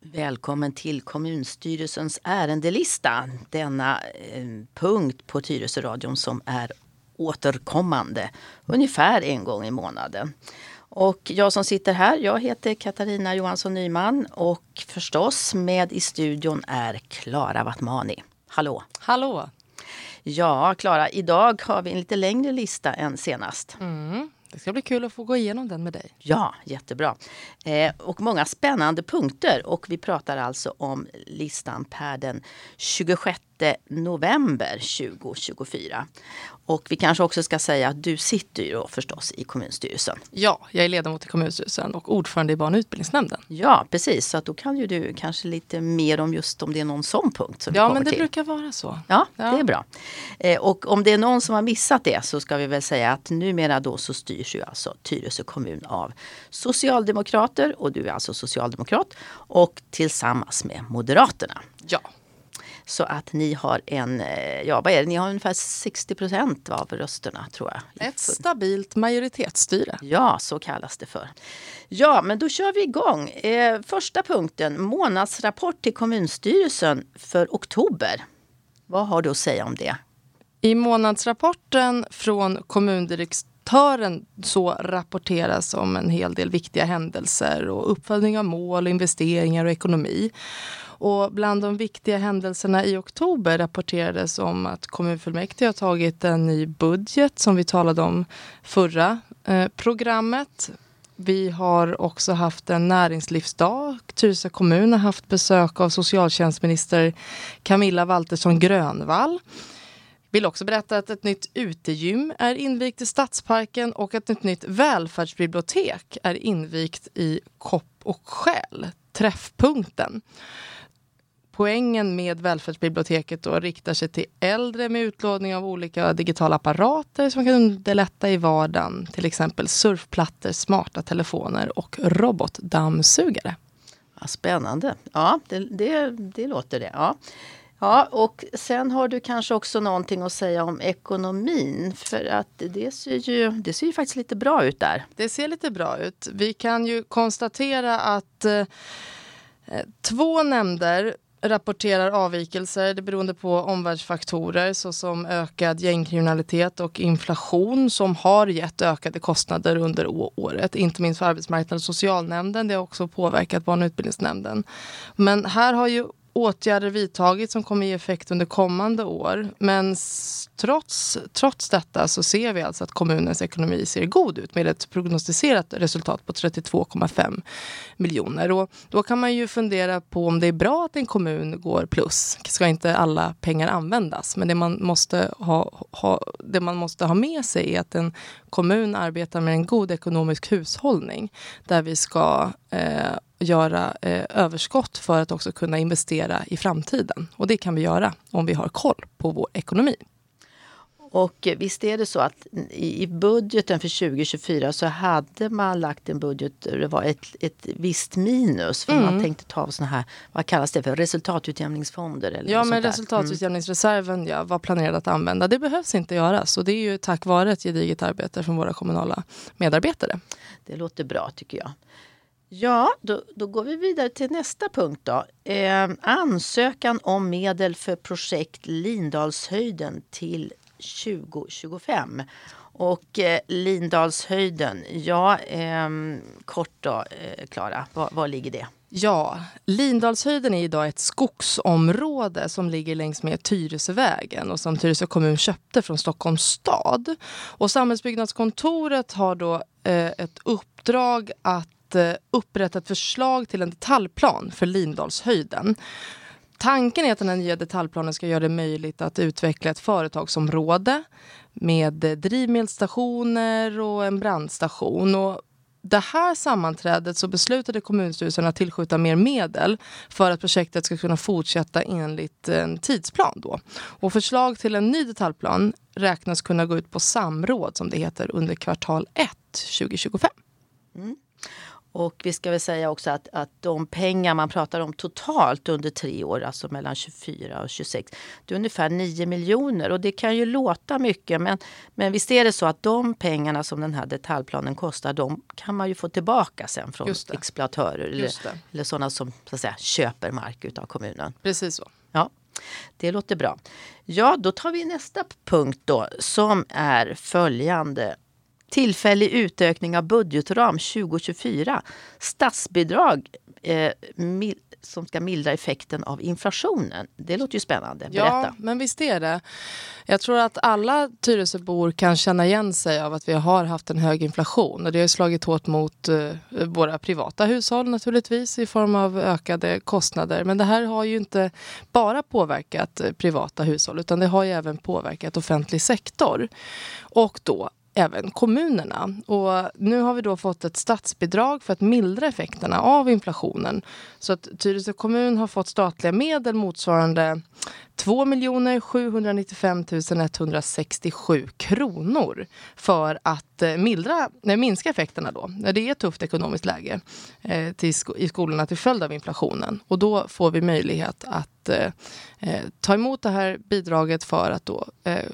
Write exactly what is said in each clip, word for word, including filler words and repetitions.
Välkommen till kommunstyrelsens ärendelista. Denna eh, punkt på Tyresöradion som är återkommande ungefär en gång i månaden. Och jag som sitter här, jag heter Katarina Johansson Nyman och förstås med i studion är Klara Wattmani. Hallå! Hallå! Ja, Klara, idag har vi en lite längre lista än senast. Mm. Det ska bli kul att få gå igenom den med dig. Ja, jättebra. Eh, och många spännande punkter. Och vi pratar alltså om listan per den tjugosjätte november tjugohundratjugofyra. Och vi kanske också ska säga att du sitter ju då förstås i kommunstyrelsen. Ja, jag är ledamot i kommunstyrelsen och ordförande i barn- och utbildningsnämnden. Ja, precis. Så att då kan ju du kanske lite mer om just om det är någon sån punkt som vi Ja, kommer men det till. brukar vara så. Ja, Ja. det är bra. Eh, och om det är någon som har missat det så ska vi väl säga att numera då så styrs ju alltså Tyresö kommun av socialdemokrater, och du är alltså socialdemokrat, och tillsammans med Moderaterna. Ja. Så att ni har en, eh, ja vad är det, ni har ungefär sextio procent av rösterna tror jag. Ett stabilt majoritetsstyre. Ja, så kallas det för. Ja, men då kör vi igång. Eh, första punkten, månadsrapport till kommunstyrelsen för oktober. Vad har du att säga om det? I månadsrapporten från kommundirektören så rapporteras om en hel del viktiga händelser och uppföljning av mål, investeringar och ekonomi. Och bland de viktiga händelserna i oktober rapporterades om att kommunfullmäktige har tagit en ny budget som vi talade om förra eh, programmet. Vi har också haft en näringslivsdag. Tyresö kommun har haft besök av socialtjänstminister Camilla Waltersson Grönvall. Jag vill också berätta att ett nytt utegym är invigt i Stadsparken och att ett nytt välfärdsbibliotek är invigt i Kopp och Själ, träffpunkten. Poängen med välfärdsbiblioteket då riktar sig till äldre med utlåning av olika digitala apparater som kan underlätta i vardagen. Till exempel surfplattor, smarta telefoner och robotdammsugare. Ja, spännande. Ja, det, det, det låter det. Ja. Ja, och sen har du kanske också någonting att säga om ekonomin. För att det ser ju, det ser ju faktiskt lite bra ut där. Det ser lite bra ut. Vi kan ju konstatera att eh, två nämnder rapporterar avvikelser. Det beroende på omvärldsfaktorer såsom ökad gängkriminalitet och inflation som har gett ökade kostnader under året. Inte minst för arbetsmarknaden och socialnämnden. Det har också påverkat barn- och utbildningsnämnden. Men här har ju åtgärder vidtagits som kommer ge effekt under kommande år. Men trots, trots detta så ser vi alltså att kommunens ekonomi ser god ut med ett prognostiserat resultat på trettiotvå komma fem miljoner. Och då kan man ju fundera på om det är bra att en kommun går plus. Ska inte alla pengar användas? Men det man måste ha, ha, det man måste ha med sig är att en kommun arbetar med en god ekonomisk hushållning där vi ska eh, göra eh, överskott för att också kunna investera i framtiden. Och det kan vi göra om vi har koll på vår ekonomi. Och visst är det så att i budgeten för tjugohundratjugofyra så hade man lagt en budget, det var ett, ett visst minus. För mm. man tänkte ta såna här, vad kallas det för, resultatutjämningsfonder? Eller ja, något men sånt där. resultatutjämningsreserven mm. ja, var planerad att använda. Det behövs inte göras och det är ju tack vare ett gediget arbete från våra kommunala medarbetare. Det låter bra tycker jag. Ja, då, då går vi vidare till nästa punkt då. Eh, ansökan om medel för projekt Lindalshöjden till tjugohundratjugofem. Och eh, Lindalshöjden, ja, eh, kort då, eh, Klara, var, var ligger det? Ja, Lindalshöjden är idag ett skogsområde som ligger längs med Tyresövägen och som Tyresö kommun köpte från Stockholms stad. Och Samhällsbyggnadskontoret har då eh, ett uppdrag att upprätta ett förslag till en detaljplan för Lindalshöjden. Tanken är att den här nya detaljplanen ska göra det möjligt att utveckla ett företagsområde med drivmedelsstationer och en brandstation. Och det här sammanträdet så beslutade kommunstyrelsen att tillskjuta mer medel för att projektet ska kunna fortsätta enligt en tidsplan då. Och förslag till en ny detaljplan räknas kunna gå ut på samråd som det heter under kvartal ett tjugohundratjugofem. Mm. Och vi ska väl säga också att, att de pengar man pratar om totalt under tre år, alltså mellan tjugofyra och tjugosex, det är ungefär nio miljoner. Och det kan ju låta mycket, men, men visst är det så att de pengarna som den här detaljplanen kostar, de kan man ju få tillbaka sen från exploatörer eller, eller sådana som så att säga, köper mark utav kommunen. Precis så. Ja, det låter bra. Ja, då tar vi nästa punkt då, som är följande. Tillfällig utökning av budgetram tjugo tjugofyra. Statsbidrag eh, mil- som ska mildra effekten av inflationen. Det låter ju spännande. Berätta. Ja, men visst är det. Jag tror att alla Tyresöbor kan känna igen sig av att vi har haft en hög inflation. Och det har slagit hårt mot eh, våra privata hushåll naturligtvis i form av ökade kostnader. Men det här har ju inte bara påverkat eh, privata hushåll, utan det har ju även påverkat offentlig sektor. Och då även kommunerna. Och nu har vi då fått ett statsbidrag för att mildra effekterna av inflationen. Så att Tyresö kommun har fått statliga medel motsvarande två miljoner sjuhundranittiofem tusen etthundrasextiosju kronor för att eh, mildra, nej, minska effekterna då. När det är ett tufft ekonomiskt läge eh, till sko- i skolorna till följd av inflationen. Och då får vi möjlighet att eh, eh, ta emot det här bidraget för att då eh,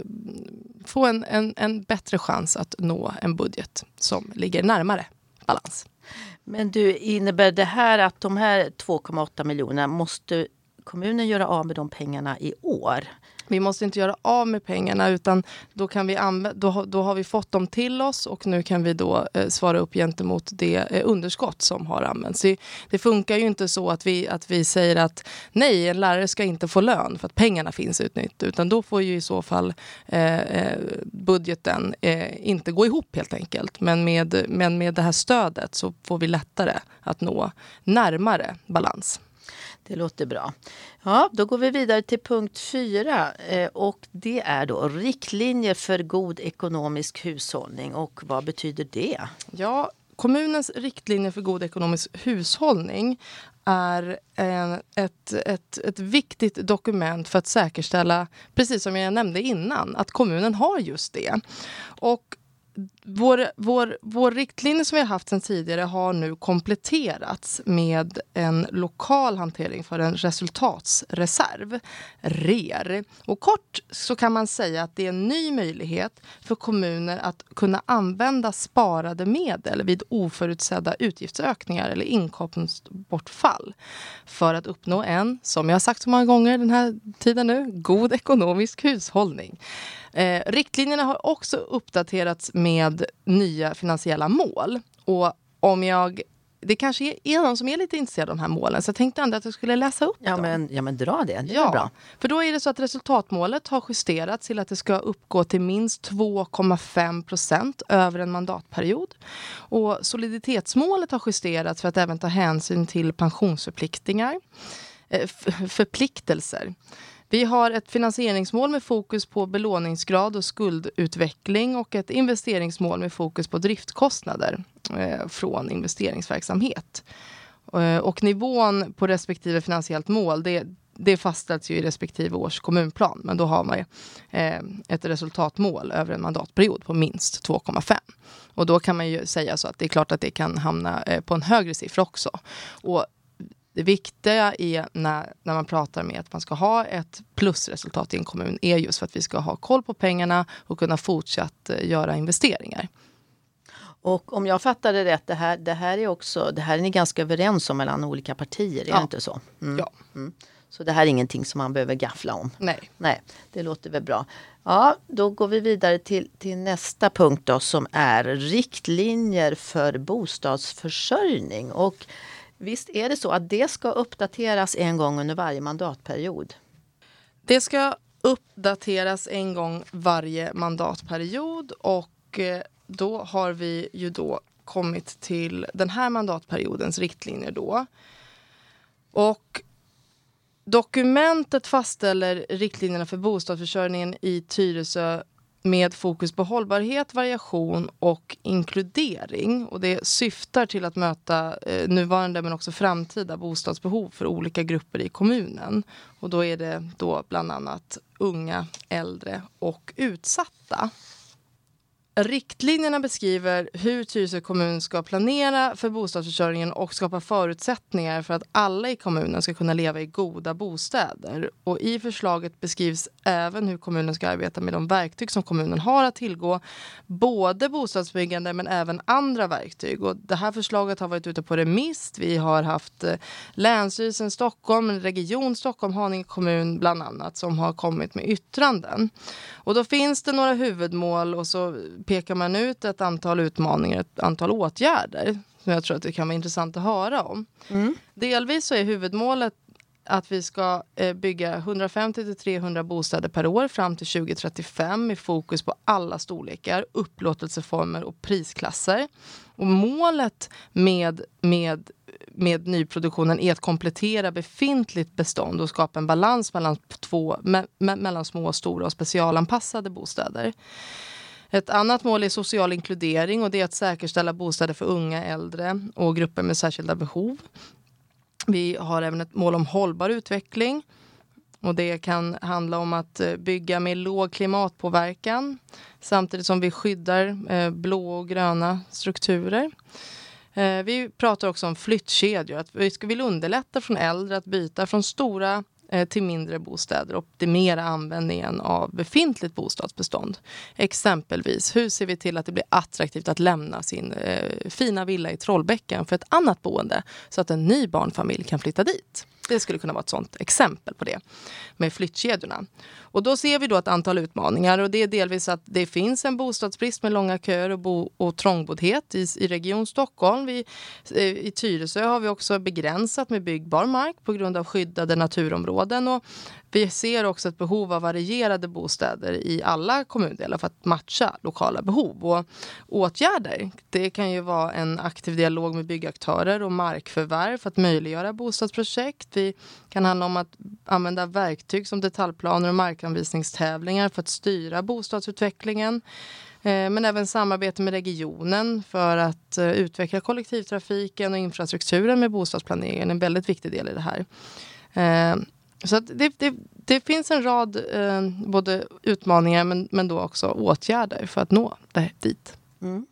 få en, en, en bättre chans att nå en budget som ligger närmare balans. Men du, innebär det här att de här två komma åtta miljonerna måste kommunen göra av med de pengarna i år? Vi måste inte göra av med pengarna, utan då, kan vi anv- då, då har vi fått dem till oss och nu kan vi då eh, svara upp gentemot det eh, underskott som har använts. Det, det funkar ju inte så att vi, att vi säger att nej, en lärare ska inte få lön för att pengarna finns utnytt, utan då får ju i så fall eh, eh, budgeten eh, inte gå ihop helt enkelt. Men med, men med det här stödet så får vi lättare att nå närmare balans. Det låter bra. Ja, då går vi vidare till punkt fyra eh, och det är då riktlinjer för god ekonomisk hushållning. Och vad betyder det? Ja, kommunens riktlinjer för god ekonomisk hushållning är en, ett, ett, ett viktigt dokument för att säkerställa, precis som jag nämnde innan, att kommunen har just det. Och Vår, vår, vår riktlinje som vi har haft sedan tidigare har nu kompletterats med en lokal hantering för en resultatsreserv, R E R. Och kort så kan man säga att det är en ny möjlighet för kommuner att kunna använda sparade medel vid oförutsedda utgiftsökningar eller inkomstbortfall för att uppnå en, som jag har sagt så många gånger den här tiden nu, god ekonomisk hushållning. Eh, riktlinjerna har också uppdaterats med nya finansiella mål. Och om jag, det kanske är någon som är lite intresserad av de här målen, så jag tänkte ändå att jag skulle läsa upp ja, dem. Men, ja, men dra det. Det är ja, bra. För då är det så att resultatmålet har justerats till att det ska uppgå till minst två komma fem procent över en mandatperiod. Och soliditetsmålet har justerats för att även ta hänsyn till pensionsförpliktingar, eh, f- förpliktelser. Vi har ett finansieringsmål med fokus på belåningsgrad och skuldutveckling och ett investeringsmål med fokus på driftkostnader eh, från investeringsverksamhet. Eh, och nivån på respektive finansiellt mål, det, det fastställs ju i respektive års kommunplan. Men då har man eh, ett resultatmål över en mandatperiod på minst två komma fem. Och då kan man ju säga så att det är klart att det kan hamna eh, på en högre siffra också. Och det viktiga är när, när man pratar med att man ska ha ett plusresultat i en kommun är just för att vi ska ha koll på pengarna och kunna fortsatt eh, göra investeringar. Och om jag fattar det rätt, det här, det här är också, det här är ni ganska överens om mellan olika partier, är ja. det inte så? Mm. Ja. Mm. Så det här är ingenting som man behöver gaffla om? Nej. Nej, det låter väl bra. Ja, då går vi vidare till, till nästa punkt då, som är riktlinjer för bostadsförsörjning. Och visst är det så att det ska uppdateras en gång under varje mandatperiod? Det ska uppdateras en gång varje mandatperiod och då har vi ju då kommit till den här mandatperiodens riktlinjer då. Och dokumentet fastställer riktlinjerna för bostadsförsörjningen i Tyresö med fokus på hållbarhet, variation och inkludering. Och det syftar till att möta eh, nuvarande men också framtida bostadsbehov för olika grupper i kommunen. Och då är det då bland annat unga, äldre och utsatta. Riktlinjerna beskriver hur Tyresö kommun ska planera för bostadsförsörjningen och skapa förutsättningar för att alla i kommunen ska kunna leva i goda bostäder. Och i förslaget beskrivs även hur kommunen ska arbeta med de verktyg som kommunen har att tillgå. Både bostadsbyggande men även andra verktyg. Och det här förslaget har varit ute på remiss. Vi har haft eh, Länsstyrelsen Stockholm, Region Stockholm, Haninge kommun bland annat som har kommit med yttranden. Och då finns det några huvudmål och så pekar man ut ett antal utmaningar, ett antal åtgärder som jag tror att det kan vara intressant att höra om. Mm. Delvis så är huvudmålet att vi ska eh, bygga hundrafemtio till trehundra bostäder per år fram till tjugo trettiofem med fokus på alla storlekar, upplåtelseformer och prisklasser. Och målet med, med, med nyproduktionen är att komplettera befintligt bestånd och skapa en balans mellan, två, me, me, mellan små, stora och specialanpassade bostäder. Ett annat mål är social inkludering och det är att säkerställa bostäder för unga, äldre och grupper med särskilda behov. Vi har även ett mål om hållbar utveckling och det kan handla om att bygga med låg klimatpåverkan samtidigt som vi skyddar blå och gröna strukturer. Vi pratar också om flyttkedjor, att vi ska vilja underlätta från äldre att byta från stora till mindre bostäder och optimera användningen av befintligt bostadsbestånd. Exempelvis, hur ser vi till att det blir attraktivt att lämna sin eh, fina villa i Trollbäcken för ett annat boende så att en ny barnfamilj kan flytta dit? Det skulle kunna vara ett sådant exempel på det med flyttkedjorna. Och då ser vi då ett antal utmaningar och det är delvis att det finns en bostadsbrist med långa köer och, bo- och trångboddhet i, i Region Stockholm. Vi, i Tyresö har vi också begränsat med byggbar mark på grund av skyddade naturområden och vi ser också ett behov av varierade bostäder i alla kommundelar för att matcha lokala behov. Och åtgärder, det kan ju vara en aktiv dialog med byggaktörer och markförvärv för att möjliggöra bostadsprojekt. Vi kan handla om att använda verktyg som detaljplaner och markanvisningstävlingar för att styra bostadsutvecklingen. Men även samarbete med regionen för att utveckla kollektivtrafiken och infrastrukturen med bostadsplaneringen är en väldigt viktig del i det här. Så att det, det, det finns en rad eh, både utmaningar men, men då också åtgärder för att nå det, dit. Mm.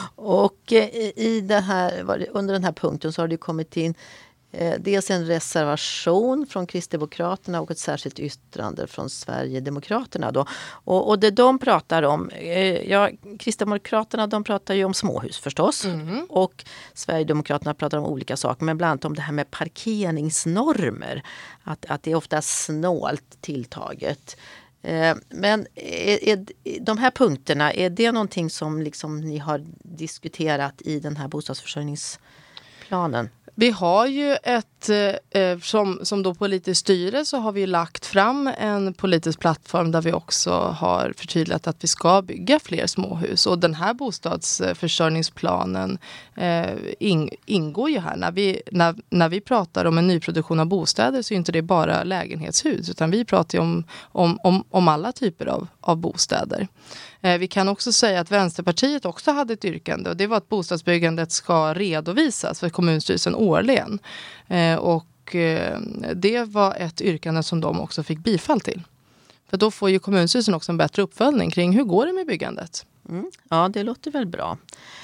Och eh, i det här, under den här punkten så har det kommit in eh, dels en reservation från Kristdemokraterna och ett särskilt yttrande från Sverigedemokraterna. Då. Och, och det de pratar om, eh, ja, Kristdemokraterna de pratar ju om småhus förstås. Mm. Och Sverigedemokraterna pratar om olika saker, men bland annat om det här med parkeringsnormer. Att, att det är ofta snålt tilltaget. Eh, men är, är, de här punkterna, är det någonting som liksom ni har diskuterat i den här bostadsförsörjningsplanen? Vi har ju ett, eh, som, som då politiskt styre så har vi lagt fram en politisk plattform där vi också har förtydligat att vi ska bygga fler småhus. Och den här bostadsförsörjningsplanen eh, in, ingår ju här. När vi, när, när vi pratar om en nyproduktion av bostäder så är inte det bara lägenhetshus utan vi pratar ju om, om, om, om alla typer av, av bostäder. Vi kan också säga att Vänsterpartiet också hade ett yrkande och det var att bostadsbyggandet ska redovisas för kommunstyrelsen årligen. Och det var ett yrkande som de också fick bifall till. För då får ju kommunstyrelsen också en bättre uppföljning kring hur går det med byggandet. Mm. Ja, det låter väl bra.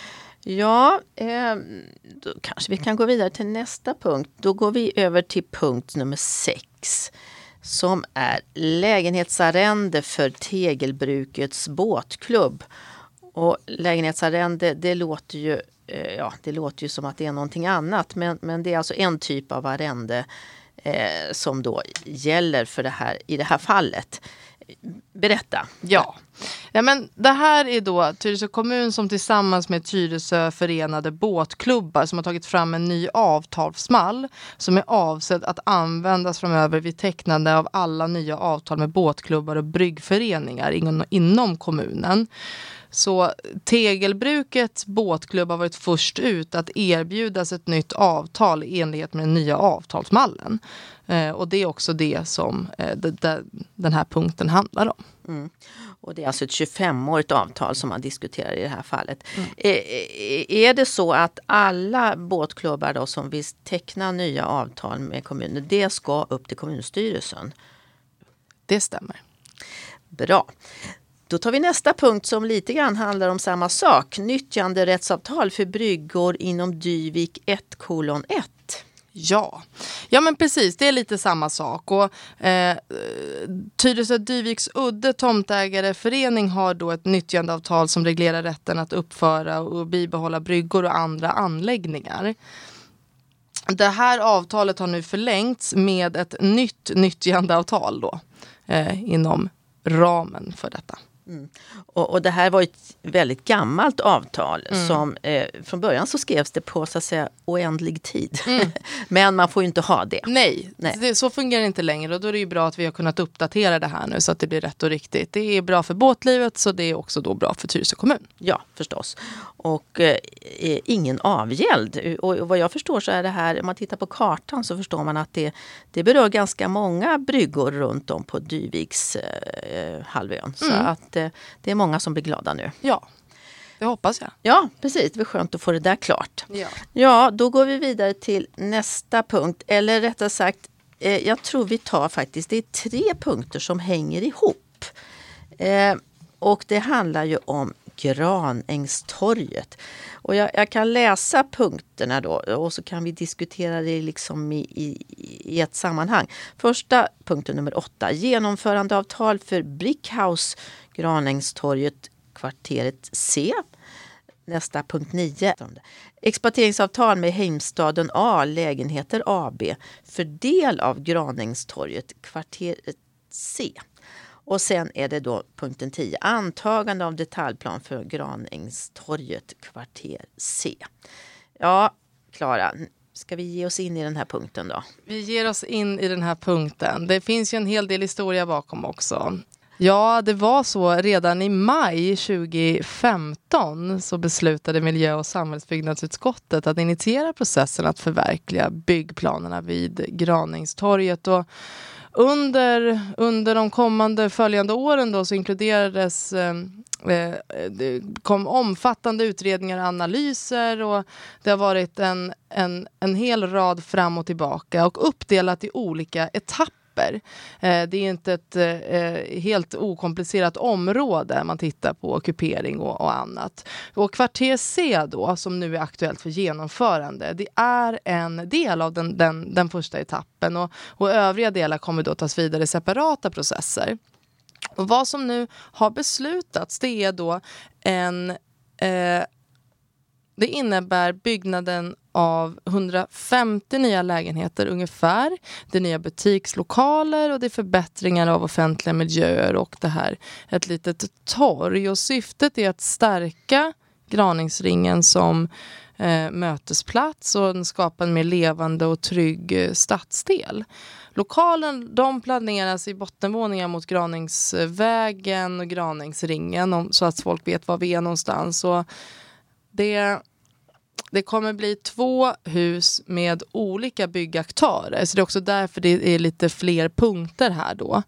Ja, eh, då kanske vi kan gå vidare till nästa punkt. Då går vi över till punkt nummer sex. Som är lägenhetsarrende för Tegelbrukets båtklubb. Och lägenhetsarrende, det låter ju, ja, det låter ju som att det är någonting annat. Men, men det är alltså en typ av arrende eh, som då gäller för det här, i det här fallet. Berätta. Ja. Ja, men det här är då Tyresö kommun som tillsammans med Tyresö förenade båtklubbar som har tagit fram en ny avtalsmall som är avsedd att användas framöver vid tecknande av alla nya avtal med båtklubbar och bryggföreningar inom, inom kommunen. Så Tegelbrukets båtklubb har varit först ut att erbjudas ett nytt avtal i enlighet med den nya avtalsmallen. Eh, och det är också det som eh, det, det, den här punkten handlar om. Mm. Och det är alltså ett tjugofemårigt avtal som man diskuterar i det här fallet. Mm. Är, är det så att alla båtklubbar då som vill teckna nya avtal med kommunen, det ska upp till kommunstyrelsen? Det stämmer. Bra. Då tar vi nästa punkt som lite grann handlar om samma sak. Nyttjanderättsavtal för bryggor inom Dyvik ett kolon ett. Ja. ja, men precis. Det är lite samma sak. Och, eh, Tyresö Dyviks udde tomtägareförening har då ett nyttjandeavtal som reglerar rätten att uppföra och bibehålla bryggor och andra anläggningar. Det här avtalet har nu förlängts med ett nytt nyttjandeavtal då, eh, inom ramen för detta. Mm. Och, och det här var ett väldigt gammalt avtal mm. som eh, från början så skrevs det på så att säga oändlig tid. Mm. Men man får ju inte ha det. Nej, Nej. Det, så fungerar det inte längre och då är det ju bra att vi har kunnat uppdatera det här nu så att det blir rätt och riktigt. Det är bra för båtlivet så det är också då bra för Tyresö kommun. Ja, förstås. Och eh, ingen avgäld. Och, och vad jag förstår så är det här, om man tittar på kartan så förstår man att det, det berör ganska många bryggor runt om på Dyviks eh, halvön. Så mm. att eh, det är många som blir glada nu. Ja, det hoppas jag. Ja, precis. Det är skönt att få det där klart. Ja, ja då går vi vidare till nästa punkt. Eller rättare sagt, eh, jag tror vi tar faktiskt, det är tre punkter som hänger ihop. Eh, och det handlar ju om Granängstorget. Och jag, jag kan läsa punkterna då och så kan vi diskutera det liksom i, i, i ett sammanhang. Första punkten nummer åtta. Genomförandeavtal för Brickhouse Granängstorget kvarteret C. Nästa punkt nio. Exploateringsavtal med Heimstaden A lägenheter A B för del av Granängstorget kvarteret C. Och sen är det då punkten tio. Antagande av detaljplan för Granängstorget kvarter C. Ja, Klara, ska vi ge oss in i den här punkten då? Vi ger oss in i den här punkten. Det finns ju en hel del historia bakom också. Ja, det var så redan i maj tjugo femton så beslutade miljö- och samhällsbyggnadsutskottet att initiera processen att förverkliga byggplanerna vid Granängstorget. Och under, under de kommande följande åren då så inkluderades eh, det kom omfattande utredningar och analyser och det har varit en, en, en hel rad fram och tillbaka och uppdelat i olika etapper. Det är inte ett eh, helt okomplicerat område man tittar på ockupering och, och annat. Och kvarter C då, som nu är aktuellt för genomförande, det är en del av den, den, den första etappen och, och övriga delar kommer då tas vidare i separata processer. Och vad som nu har beslutats det är då en... Eh, det innebär byggnaden av hundrafemtio nya lägenheter ungefär. Det är nya butikslokaler och det är förbättringar av offentliga miljöer och det här ett litet torg. Och syftet är att stärka Granängsringen som eh, mötesplats och skapa en mer levande och trygg eh, stadsdel. Lokalen de planeras i bottenvåningar mot Granängsvägen och Granängsringen om, så att folk vet var vi är någonstans. Och det... Det kommer bli två hus med olika byggaktörer. Så det är också därför det är lite fler punkter här då.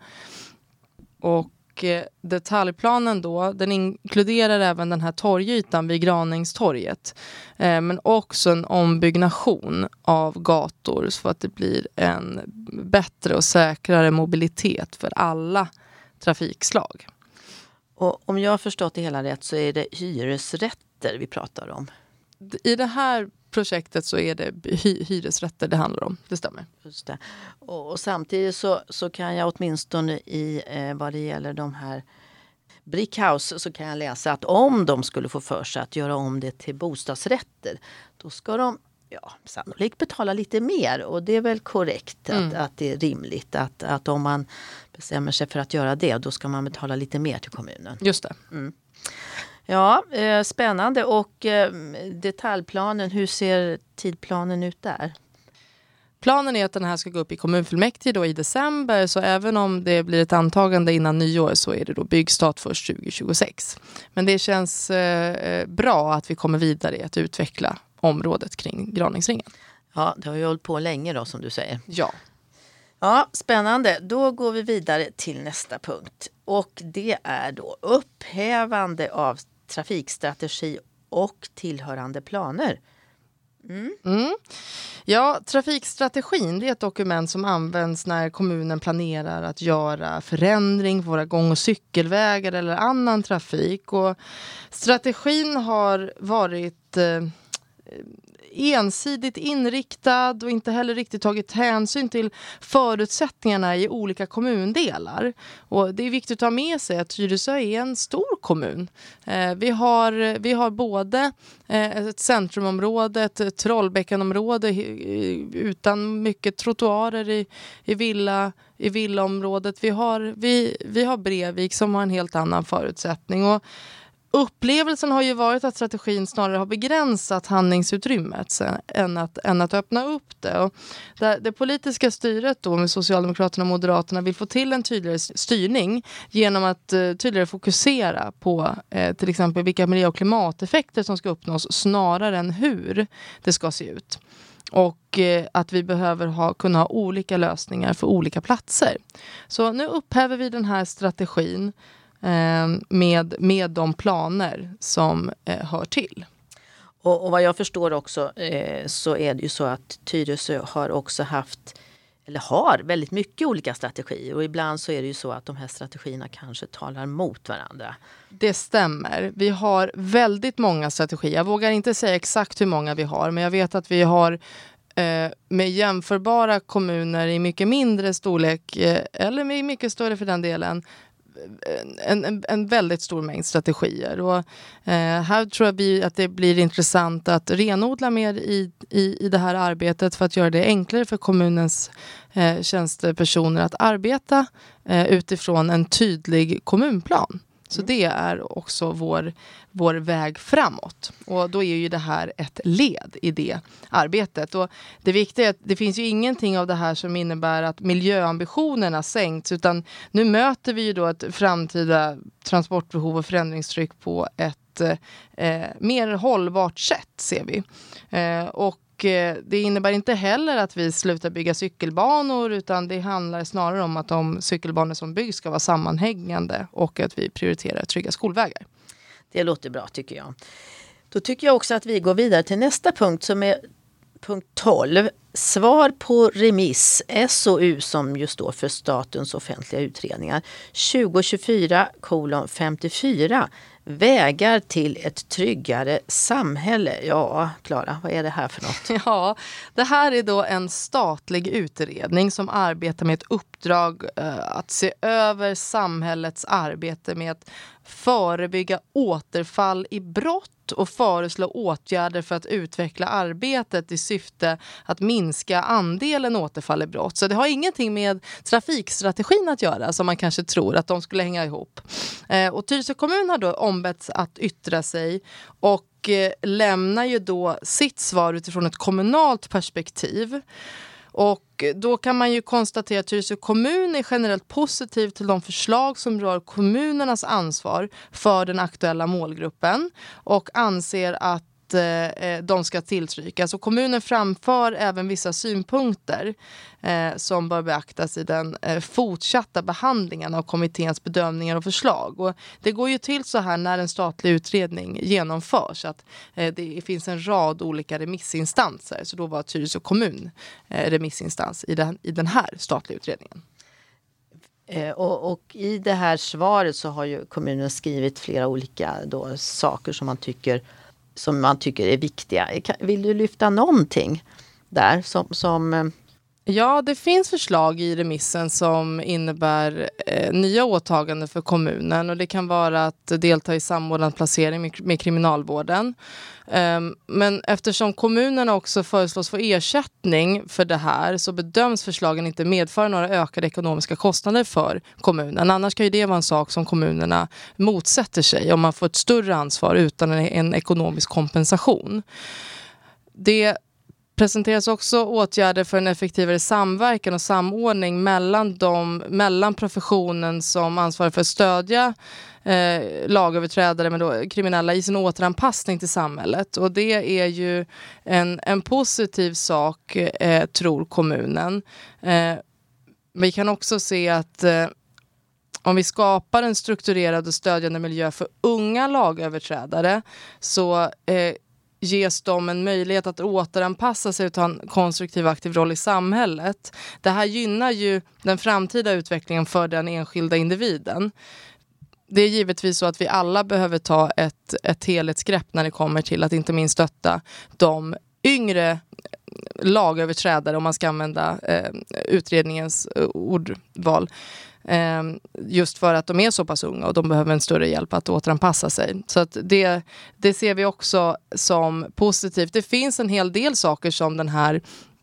Och eh, detaljplanen då, den inkluderar även den här torgytan vid Granängstorget. Eh, men också en ombyggnation av gator så att det blir en bättre och säkrare mobilitet för alla trafikslag. Och om jag har förstått det hela rätt så är det hyresrätter vi pratar om. I det här projektet så är det hy- hyresrätter det handlar om, det stämmer. Just det. Och, och samtidigt så, så kan jag åtminstone i eh, vad det gäller de här Brickhouse så kan jag läsa att om de skulle få för sig att göra om det till bostadsrätter då ska de ja, sannolikt betala lite mer och det är väl korrekt att, mm. att det är rimligt att, att om man bestämmer sig för att göra det då ska man betala lite mer till kommunen. Just det. Mm. Ja, eh, spännande. Och eh, detaljplanen, hur ser tidplanen ut där? Planen är att den här ska gå upp i kommunfullmäktige då i december så även om det blir ett antagande innan nyår så är det då byggstart först tjugo tjugosex. Men det känns eh, bra att vi kommer vidare i att utveckla området kring Granängsringen. Ja, det har ju hållit på länge då som du säger. Ja. Ja, spännande. Då går vi vidare till nästa punkt. Och det är då upphävande av trafikstrategi och tillhörande planer. Mm. Mm. Ja, trafikstrategin, det är ett dokument som används när kommunen planerar att göra förändring på våra gång- och cykelvägar eller annan trafik. Och strategin har varit eh, ensidigt inriktad och inte heller riktigt tagit hänsyn till förutsättningarna i olika kommundelar. Och det är viktigt att ta med sig att Tyresö är en stor kommun. Eh, vi, har, vi har både eh, ett centrumområde, ett Trollbäckenområde utan mycket trottoarer i, i, villa, i villaområdet. Vi har, vi, vi har Brevik som har en helt annan förutsättning. Och upplevelsen har ju varit att strategin snarare har begränsat handlingsutrymmet än att, än att öppna upp det. Och det, det politiska styret då med Socialdemokraterna och Moderaterna vill få till en tydligare styrning genom att uh, tydligare fokusera på uh, till exempel vilka miljö- och klimateffekter som ska uppnås snarare än hur det ska se ut. Och eh, att vi behöver ha, kunna ha olika lösningar för olika platser. Så nu upphäver vi den här strategin Med, med de planer som eh, hör till. Och, och vad jag förstår också eh, så är det ju så att Tyresö har också haft, eller har väldigt mycket olika strategier. Och ibland så är det ju så att de här strategierna kanske talar mot varandra. Det stämmer. Vi har väldigt många strategier. Jag vågar inte säga exakt hur många vi har, men jag vet att vi har eh, med jämförbara kommuner i mycket mindre storlek, eh, eller med mycket större för den delen, En, en, en väldigt stor mängd strategier. Och, eh, här tror jag vi, att det blir intressant att renodla mer i, i, i det här arbetet för att göra det enklare för kommunens eh, tjänstepersoner att arbeta eh, utifrån en tydlig kommunplan. Så det är också vår, vår väg framåt. Och då är ju det här ett led i det arbetet. Och det viktiga är att det finns ju ingenting av det här som innebär att miljöambitionerna sänks. Utan nu möter vi ju då ett framtida transportbehov och förändringstryck på ett eh, mer hållbart sätt, ser vi. Eh, och det innebär inte heller att vi slutar bygga cykelbanor, utan det handlar snarare om att de cykelbanor som byggs ska vara sammanhängande och att vi prioriterar trygga skolvägar. Det låter bra, tycker jag. Då tycker jag också att vi går vidare till nästa punkt som är punkt tolv. Svar på remiss, S O U som just står för Statens offentliga utredningar, tjugo tjugofyra femtiofyra. Vägar till ett tryggare samhälle. Ja, Klara, vad är det här för något? Ja, det här är då en statlig utredning som arbetar med ett uppdrag uh, att se över samhällets arbete med att förebygga återfall i brott och föreslå åtgärder för att utveckla arbetet i syfte att minska andelen återfall i brott. Så det har ingenting med trafikstrategin att göra som man kanske tror att de skulle hänga ihop. Eh, och Tyresö kommun har då ombetts att yttra sig och eh, lämnar ju då sitt svar utifrån ett kommunalt perspektiv. Och då kan man ju konstatera att Tyresö kommun är generellt positiv till de förslag som rör kommunernas ansvar för den aktuella målgruppen och anser att eh, de ska tillstrykas. Och kommunen framför även vissa synpunkter eh, som bör beaktas i den eh, fortsatta behandlingen av kommitténs bedömningar och förslag. Och det går ju till så här när en statlig utredning genomförs att eh, det finns en rad olika remissinstanser. Så då var Tyresö kommun eh, remissinstans i den, i den här statliga utredningen. Eh, och, och i det här svaret så har ju kommunen skrivit flera olika då, saker som man tycker som man tycker är viktiga. Vill du lyfta någonting där som... som Ja, det finns förslag i remissen som innebär eh, nya åtaganden för kommunen och det kan vara att delta i samordnad placering med, med kriminalvården. Um, men eftersom kommunerna också föreslås få ersättning för det här så bedöms förslagen inte medföra några ökade ekonomiska kostnader för kommunen. Annars kan ju det vara en sak som kommunerna motsätter sig om man får ett större ansvar utan en, en ekonomisk kompensation. Det presenteras också åtgärder för en effektivare samverkan och samordning mellan, de, mellan professionen som ansvarar för att stödja eh, lagöverträdare men då kriminella i sin återanpassning till samhället. Och det är ju en, en positiv sak, eh, tror kommunen. Eh, vi kan också se att eh, om vi skapar en strukturerad och stödjande miljö för unga lagöverträdare så eh, ges de en möjlighet att återanpassa sig och ta en konstruktiv aktiv roll i samhället. Det här gynnar ju den framtida utvecklingen för den enskilda individen. Det är givetvis så att vi alla behöver ta ett, ett helhetsgrepp när det kommer till att inte minst stötta de yngre lagöverträdare, om man ska använda eh, utredningens eh, ordval. Eh, just för att de är så pass unga och de behöver en större hjälp att återanpassa sig. Så att det, det ser vi också som positivt. Det finns en hel del saker som den här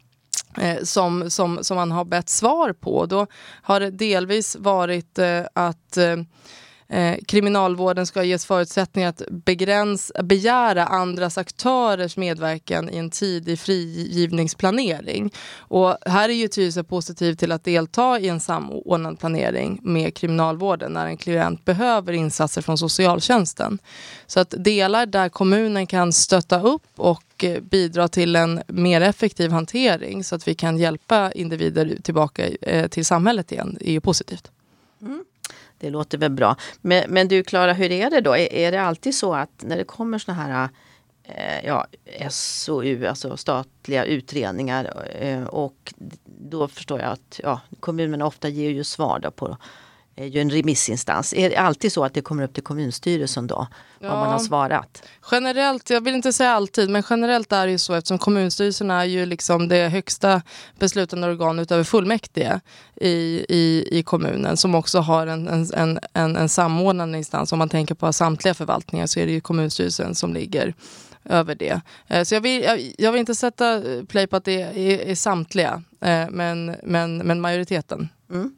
eh, som, som, som man har bett svar på. Då har det delvis varit eh, att eh, Eh, kriminalvården ska ges förutsättningar att begräns, begära andras aktörers medverkan i en tidig frigivningsplanering. Och här är ju Tyresö positiv till att delta i en samordnad planering med kriminalvården när en klient behöver insatser från socialtjänsten. Så att delar där kommunen kan stötta upp och eh, bidra till en mer effektiv hantering så att vi kan hjälpa individer tillbaka eh, till samhället igen är ju positivt. Mm. Det låter väl bra. Men, men du Klara, hur är det då? Är, är det alltid så att när det kommer såna här eh, ja, S O U, alltså statliga utredningar eh, och då förstår jag att ja, kommunerna ofta ger ju svar då på är ju en remissinstans. Är det alltid så att det kommer upp till kommunstyrelsen då? Ja, vad man har svarat? Generellt, jag vill inte säga alltid, men generellt är det ju så eftersom kommunstyrelsen är ju liksom det högsta beslutande organ utöver fullmäktige i, i, i kommunen som också har en, en, en, en samordnande instans. Om man tänker på samtliga förvaltningar så är det ju kommunstyrelsen som ligger över det. Så jag vill, jag, jag vill inte sätta play på att det är, är samtliga, men, men, men majoriteten. Mm.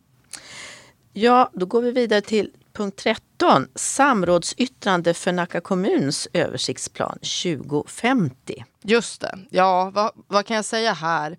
Ja, då går vi vidare till punkt tretton. Samrådsyttrande för Nacka kommuns översiktsplan tjugo femtio. Just det. Ja, vad, vad kan jag säga här?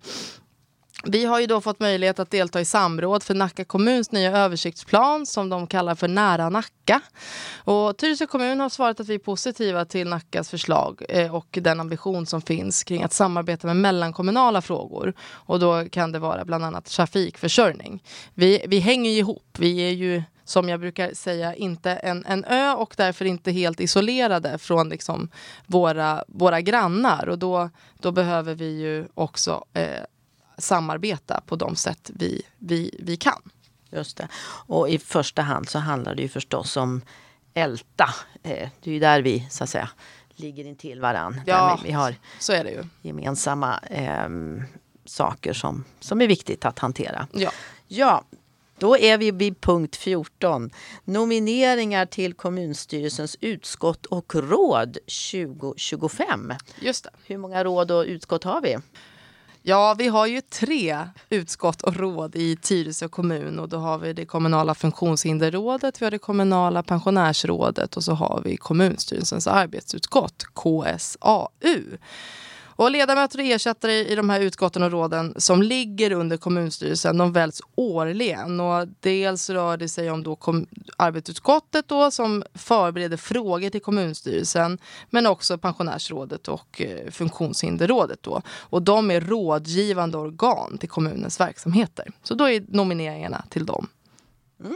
Vi har ju då fått möjlighet att delta i samråd för Nacka kommuns nya översiktsplan som de kallar för Nära Nacka. Och Tyresö kommun har svarat att vi är positiva till Nackas förslag eh, och den ambition som finns kring att samarbeta med mellankommunala frågor. Och då kan det vara bland annat trafikförsörjning. Vi, vi hänger ju ihop. Vi är ju, som jag brukar säga, inte en, en ö och därför inte helt isolerade från liksom våra, våra grannar. Och då, då behöver vi ju också eh, samarbeta på de sätt vi, vi, vi kan. Just det. Och i första hand så handlar det ju förstås om älta. Det är ju där vi så att säga ligger in till varann. Ja, vi, vi har så är det ju. Gemensamma eh, saker som, som är viktigt att hantera. Ja. Ja, då är vi vid punkt fjorton. Nomineringar till kommunstyrelsens utskott och råd tjugo tjugofem. Just det. Hur många råd och utskott har vi? Ja, vi har ju tre utskott och råd i Tyresö kommun och då har vi det kommunala funktionshinderrådet, vi har det kommunala pensionärsrådet och så har vi kommunstyrelsens arbetsutskott, K S A U. Och ledamöter och ersättare i de här utskotten och råden som ligger under kommunstyrelsen, de väljs årligen. Och dels rör det sig om då kom- arbetsutskottet då, som förbereder frågor till kommunstyrelsen, men också pensionärsrådet och eh, funktionshinderrådet då. Och de är rådgivande organ till kommunens verksamheter. Så då är nomineringarna till dem. Mm.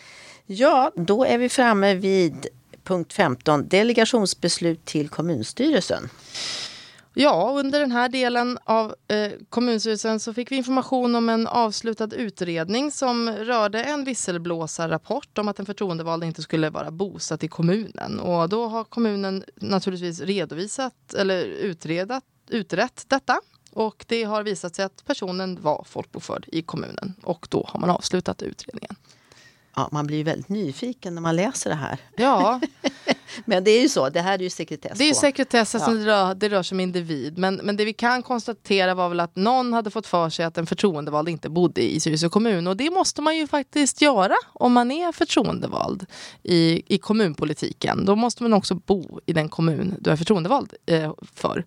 Ja, då är vi framme vid punkt femton, delegationsbeslut till kommunstyrelsen. Ja, under den här delen av eh, kommunstyrelsen så fick vi information om en avslutad utredning som rörde en visselblåsarrapport om att en förtroendevald inte skulle vara bosatt i kommunen. Och då har kommunen naturligtvis redovisat eller utredat, utrett detta. Och det har visat sig att personen var folkbokförd i kommunen och då har man avslutat utredningen. Ja, man blir ju väldigt nyfiken när man läser det här. Ja. Men det är ju så, det här är ju sekretess. Det är ju sekretess, ja. som det rör, det rör som individ. Men, men det vi kan konstatera var väl att någon hade fått för sig att en förtroendevald inte bodde i Tyresö kommun. Och det måste man ju faktiskt göra om man är förtroendevald i, i kommunpolitiken. Då måste man också bo i den kommun du är förtroendevald eh, för.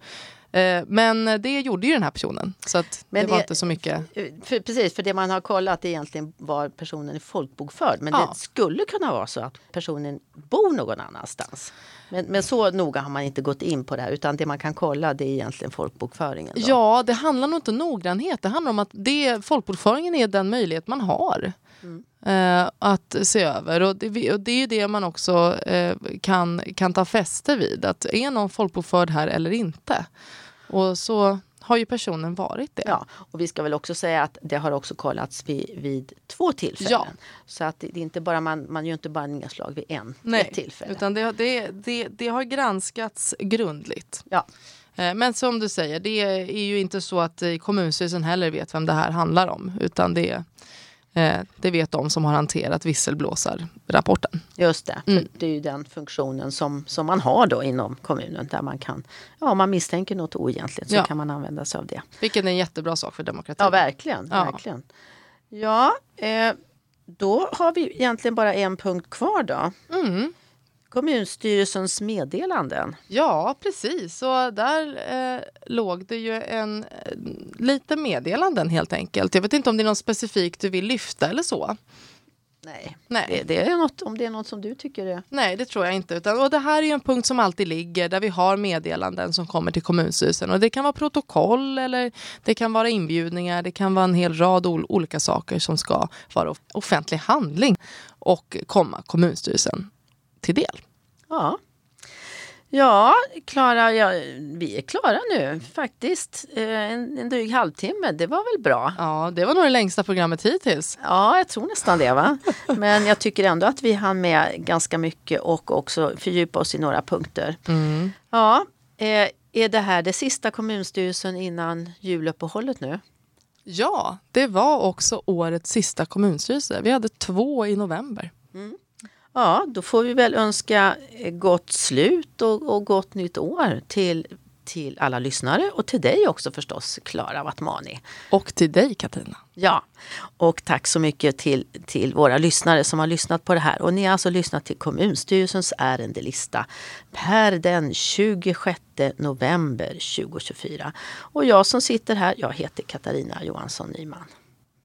Men det gjorde ju den här personen. Så att det, det var inte så mycket. För, precis, för det man har kollat egentligen var personen är folkbokförd. Men ja. Det skulle kunna vara så att personen bor någon annanstans. Men, men så noga har man inte gått in på det här. Utan det man kan kolla det är egentligen folkbokföringen. Då. Ja, det handlar nog inte om noggrannhet. Det handlar om att det, folkbokföringen är den möjlighet man har. Mm. eh, att se över. Och det, och det är ju det man också eh, kan, kan ta fäste vid. Att är någon folkbokförd här eller inte? Och så har ju personen varit det. Ja, och vi ska väl också säga att det har också kollats vid, vid två tillfällen. Ja. Så att det är inte bara, man, man gör inte bara nedslag vid en Nej, ett tillfälle. Utan det, det, det, det har granskats grundligt. Ja. Men som du säger, det är ju inte så att kommunstyrelsen heller vet vem det här handlar om. Utan det, det vet de som har hanterat visselblåsarrapporten. Just det. Mm. Det är ju den funktionen som, som man har då inom kommunen. Där man kan, ja, om man misstänker något oegentligt så Ja. kan man använda sig av det. Vilket är en jättebra sak för demokratin. Ja, verkligen. Ja. verkligen. Ja, eh, då har vi egentligen bara en punkt kvar då. Mm. Kommunstyrelsens meddelanden. Ja, precis. Och där eh, låg det ju en eh, lite meddelanden helt enkelt. Jag vet inte om det är något specifikt du vill lyfta eller så. Nej, Nej. Det, det är något, om det är något som du tycker är... Nej, det tror jag inte. Utan, och det här är ju en punkt som alltid ligger där vi har meddelanden som kommer till kommunstyrelsen. Och det kan vara protokoll eller det kan vara inbjudningar. Det kan vara en hel rad ol- olika saker som ska vara off- offentlig handling och komma kommunstyrelsen till del. Ja, ja Klara, ja, vi är klara nu faktiskt. Eh, en, en dryg halvtimme, det var väl bra? Ja, det var nog det längsta programmet hittills. Ja, jag tror nästan det va. Men jag tycker ändå att vi hann med ganska mycket och också fördjupa oss i några punkter. Mm. Ja, eh, är det här det sista kommunstyrelsen innan juluppehållet nu? Ja, det var också årets sista kommunstyrelse. Vi hade två i november. Mm. Ja, då får vi väl önska gott slut och, och gott nytt år till, till alla lyssnare och till dig också förstås, Klara Wattmani. Och till dig, Katarina. Ja, och tack så mycket till, till våra lyssnare som har lyssnat på det här. Och ni har alltså lyssnat till kommunstyrelsens ärendelista per den tjugosjätte november tjugohundratjugofyra. Och jag som sitter här, jag heter Katarina Johansson Nyman.